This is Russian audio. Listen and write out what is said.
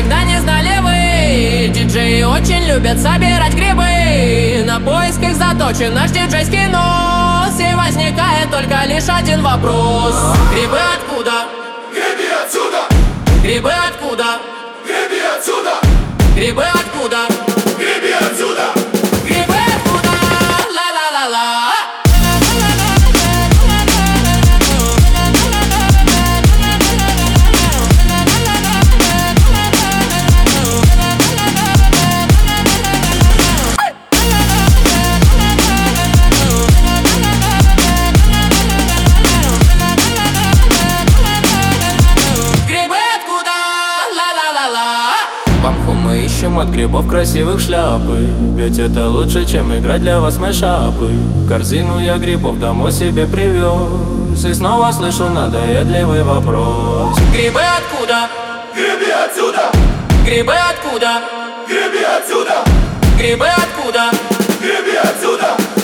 никогда не знали вы. Диджеи очень любят собирать грибы. На поиск их заточен наш диджейский нос. И возникает только лишь один вопрос: грибы откуда? Греби отсюда! Грибы откуда? Греби отсюда! Грибы откуда? Греби отсюда! Грибы откуда? Ла-ла-ла-ла. Памху мы ищем от грибов красивых шляпы, ведь это лучше, чем играть для вас мэшапы. Корзину я грибов домой себе привез, и снова слышу надоедливый вопрос: грибы откуда? Греби отсюда! Грибы откуда? Греби отсюда! Грибы откуда? Греби отсюда!